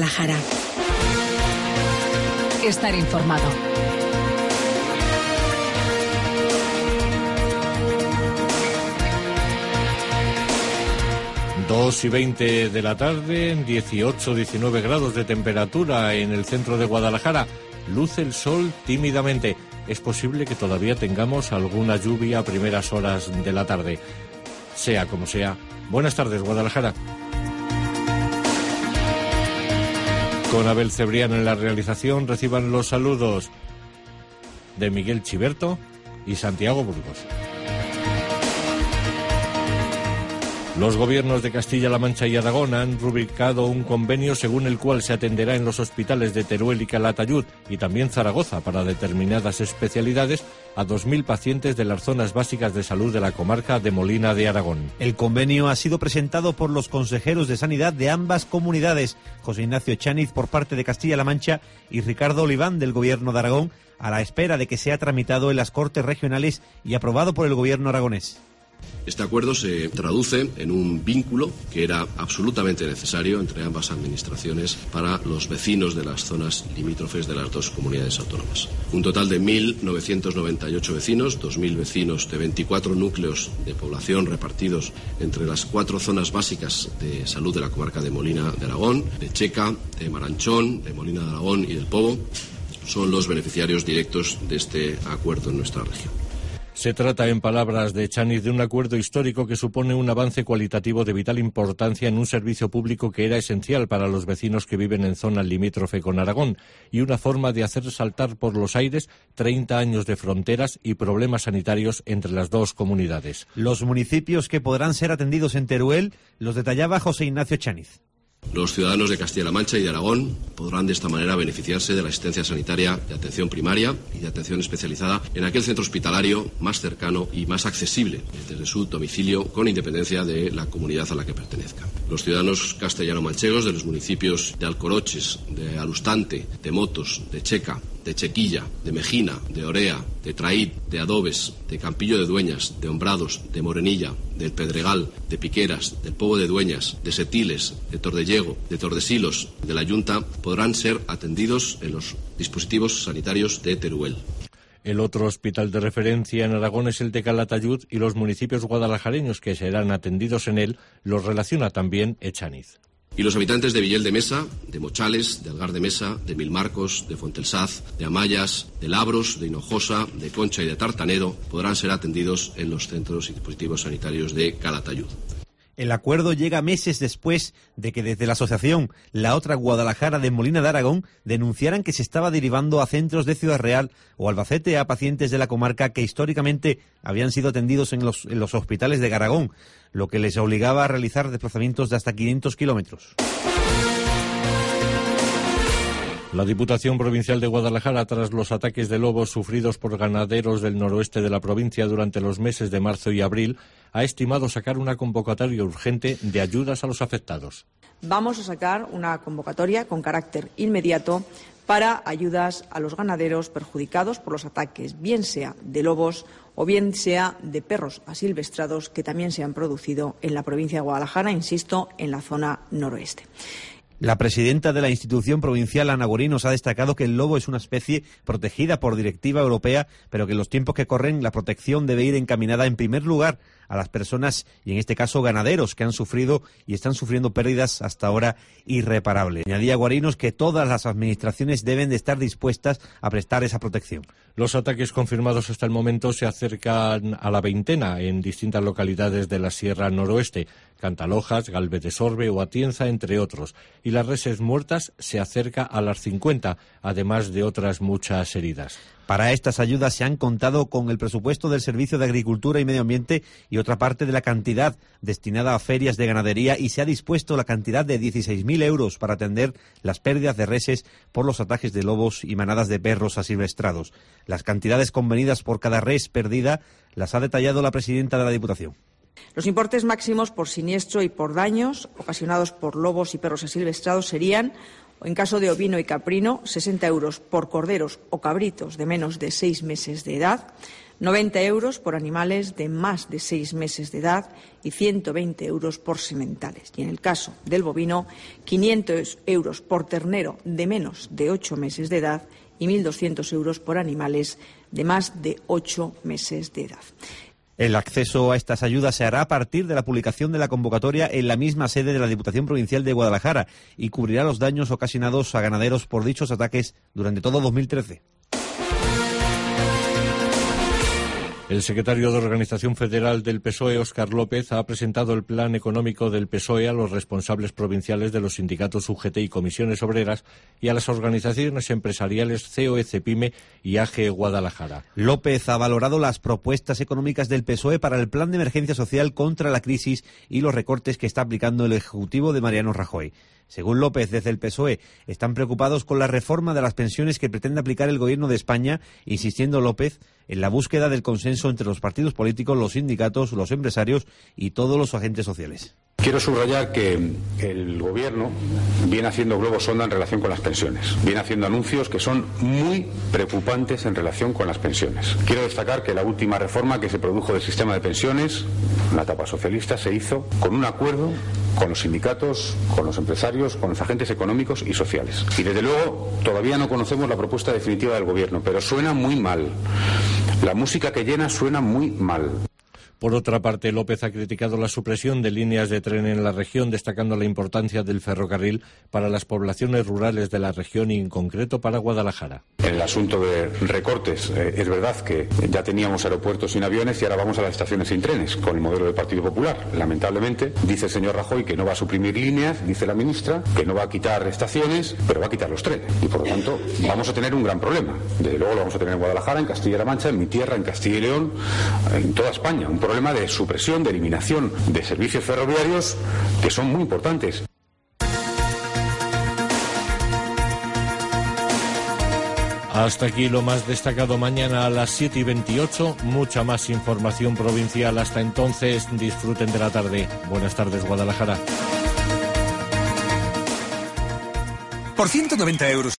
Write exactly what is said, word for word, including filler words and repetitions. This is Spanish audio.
Guadalajara. Estar informado. dos y veinte de la tarde, dieciocho, diecinueve grados de temperatura en el centro de Guadalajara. Luce el sol tímidamente. Es posible que todavía tengamos alguna lluvia a primeras horas de la tarde. Sea como sea. Buenas tardes, Guadalajara. Con Abel Cebrián en la realización, reciban los saludos de Miguel Chiberto y Santiago Burgos. Los gobiernos de Castilla-La Mancha y Aragón han rubricado un convenio según el cual se atenderá en los hospitales de Teruel y Calatayud y también Zaragoza para determinadas especialidades a dos mil pacientes de las zonas básicas de salud de la comarca de Molina de Aragón. El convenio ha sido presentado por los consejeros de Sanidad de ambas comunidades, José Ignacio Chániz por parte de Castilla-La Mancha y Ricardo Oliván del Gobierno de Aragón, a la espera de que sea tramitado en las Cortes Regionales y aprobado por el Gobierno aragonés. Este acuerdo se traduce en un vínculo que era absolutamente necesario entre ambas administraciones para los vecinos de las zonas limítrofes de las dos comunidades autónomas. Un total de mil novecientos noventa y ocho vecinos, dos mil vecinos de veinticuatro núcleos de población repartidos entre las cuatro zonas básicas de salud de la comarca de Molina de Aragón, de Checa, de Maranchón, de Molina de Aragón y del Pobo, son los beneficiarios directos de este acuerdo en nuestra región. Se trata, en palabras de Chániz, de un acuerdo histórico que supone un avance cualitativo de vital importancia en un servicio público que era esencial para los vecinos que viven en zona limítrofe con Aragón y una forma de hacer saltar por los aires treinta años de fronteras y problemas sanitarios entre las dos comunidades. Los municipios que podrán ser atendidos en Teruel los detallaba José Ignacio Chániz. Los ciudadanos de Castilla-La Mancha y de Aragón podrán de esta manera beneficiarse de la asistencia sanitaria de atención primaria y de atención especializada en aquel centro hospitalario más cercano y más accesible desde su domicilio con independencia de la comunidad a la que pertenezca. Los ciudadanos castellano-manchegos de los municipios de Alcoroches, de Alustante, de Motos, de Checa, de Chequilla, de Mejina, de Orea, de Traíd, de Adobes, de Campillo de Dueñas, de Hombrados, de Morenilla, del Pedregal, de Piqueras, del Pobo de Dueñas, de Setiles, de Tordellego, de Tordesilos, de la Yunta, podrán ser atendidos en los dispositivos sanitarios de Teruel. El otro hospital de referencia en Aragón es el de Calatayud y los municipios guadalajareños que serán atendidos en él los relaciona también Chániz. Y los habitantes de Villel de Mesa, de Mochales, de Algar de Mesa, de Milmarcos, de Fuentelsaz, de Amayas, de Labros, de Hinojosa, de Concha y de Tartanedo podrán ser atendidos en los centros y dispositivos sanitarios de Calatayud. El acuerdo llega meses después de que desde la asociación La Otra Guadalajara de Molina de Aragón denunciaran que se estaba derivando a centros de Ciudad Real o Albacete a pacientes de la comarca que históricamente habían sido atendidos en los, en los hospitales de Aragón, lo que les obligaba a realizar desplazamientos de hasta quinientos kilómetros. La Diputación Provincial de Guadalajara, tras los ataques de lobos sufridos por ganaderos del noroeste de la provincia durante los meses de marzo y abril, ha estimado sacar una convocatoria urgente de ayudas a los afectados. Vamos a sacar una convocatoria con carácter inmediato para ayudas a los ganaderos perjudicados por los ataques, bien sea de lobos o bien sea de perros asilvestrados que también se han producido en la provincia de Guadalajara, insisto, en la zona noroeste. La presidenta de la institución provincial, Ana Gorinos, ha destacado que el lobo es una especie protegida por directiva europea, pero que en los tiempos que corren la protección debe ir encaminada en primer lugar a las personas, y en este caso ganaderos, que han sufrido y están sufriendo pérdidas hasta ahora irreparables. Añadía Guarinos que todas las administraciones deben de estar dispuestas a prestar esa protección. Los ataques confirmados hasta el momento se acercan a la veintena en distintas localidades de la Sierra Noroeste, Cantalojas, Galvez de Sorbe o Atienza, entre otros, y las reses muertas se acerca a las cincuenta, además de otras muchas heridas. Para estas ayudas se han contado con el presupuesto del Servicio de Agricultura y Medio Ambiente y otra parte de la cantidad destinada a ferias de ganadería, y se ha dispuesto la cantidad de dieciséis mil euros para atender las pérdidas de reses por los ataques de lobos y manadas de perros asilvestrados. Las cantidades convenidas por cada res perdida las ha detallado la presidenta de la Diputación. Los importes máximos por siniestro y por daños ocasionados por lobos y perros asilvestrados serían, en caso de ovino y caprino, sesenta euros por corderos o cabritos de menos de seis meses de edad, noventa euros por animales de más de seis meses de edad y ciento veinte euros por sementales. Y en el caso del bovino, quinientos euros por ternero de menos de ocho meses de edad y mil doscientos euros por animales de más de ocho meses de edad. El acceso a estas ayudas se hará a partir de la publicación de la convocatoria en la misma sede de la Diputación Provincial de Guadalajara y cubrirá los daños ocasionados a ganaderos por dichos ataques durante todo dos mil trece. El secretario de Organización Federal del P S O E, Óscar López, ha presentado el plan económico del P S O E a los responsables provinciales de los sindicatos U G T y comisiones obreras y a las organizaciones empresariales C O E, CEPIME y A G E Guadalajara. López ha valorado las propuestas económicas del P S O E para el plan de emergencia social contra la crisis y los recortes que está aplicando el Ejecutivo de Mariano Rajoy. Según López, desde el P S O E están preocupados con la reforma de las pensiones que pretende aplicar el Gobierno de España, insistiendo López en la búsqueda del consenso entre los partidos políticos, los sindicatos, los empresarios y todos los agentes sociales. Quiero subrayar que el Gobierno viene haciendo globos sonda en relación con las pensiones. Viene haciendo anuncios que son muy preocupantes en relación con las pensiones. Quiero destacar que la última reforma que se produjo del sistema de pensiones, en la etapa socialista, se hizo con un acuerdo con los sindicatos, con los empresarios, con los agentes económicos y sociales. Y desde luego todavía no conocemos la propuesta definitiva del Gobierno, pero suena muy mal. La música que llena suena muy mal. Por otra parte, López ha criticado la supresión de líneas de tren en la región, destacando la importancia del ferrocarril para las poblaciones rurales de la región y en concreto para Guadalajara. En el asunto de recortes, eh, es verdad que ya teníamos aeropuertos sin aviones y ahora vamos a las estaciones sin trenes, con el modelo del Partido Popular. Lamentablemente, dice el señor Rajoy que no va a suprimir líneas, dice la ministra que no va a quitar estaciones, pero va a quitar los trenes. Y por lo tanto, vamos a tener un gran problema. Desde luego lo vamos a tener en Guadalajara, en Castilla-La Mancha, en mi tierra, en Castilla y León, en toda España. Un problema de supresión, de eliminación de servicios ferroviarios que son muy importantes. Hasta aquí lo más destacado. Mañana a las siete y veintiocho, mucha más información provincial. Hasta entonces, disfruten de la tarde. Buenas tardes, Guadalajara. Por ciento noventa euros.